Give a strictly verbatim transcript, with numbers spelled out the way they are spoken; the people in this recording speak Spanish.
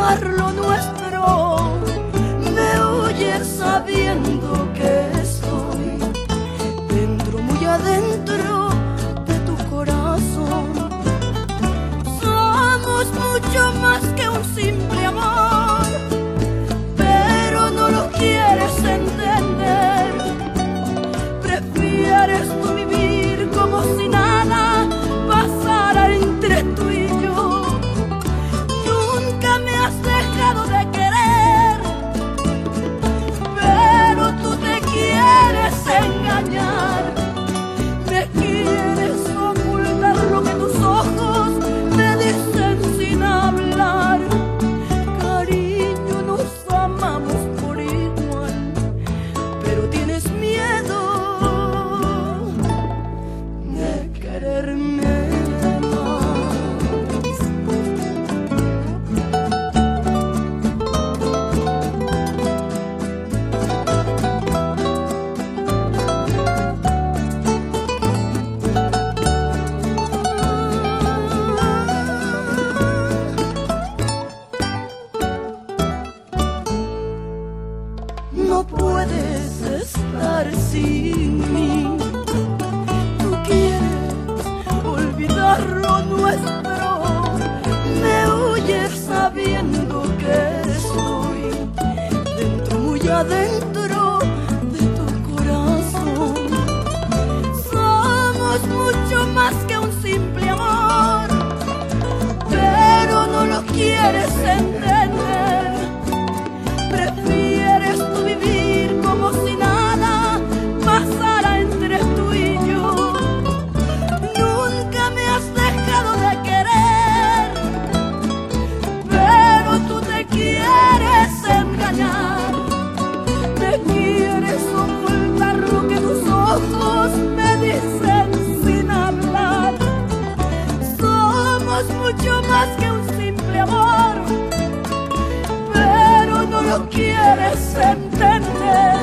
olvidar lo nuestro. Me huyes sabiendo que estoy dentro, muy adentro de tu corazón. Somos mucho más que un simple amor, pero no lo quieres entender. Prefieres tú vivir como si nada pasara entre tú y yo. Nunca me has dejado de querer, pero tú te quieres engañar. Me quieres ocultar lo que tus ojos me dicen sin hablar. Cariño, nos amamos por igual, pero tienes miedo de quererme más. No puedes estar sin mí. Tú quieres olvidar lo nuestro. Me huyes sabiendo que estoy dentro, muy adentro de tu corazón. Somos mucho más que un simple amor, pero no lo quieres entender. Prefieres tú vivir como si nada pasara entre tú y yo. Nunca me has dejado de querer, pero tú te quieres engañar. Me quieres ocultar lo que tus ojos me dicen sin hablar. Somos mucho más que un simple amor, pero no lo quieres entender.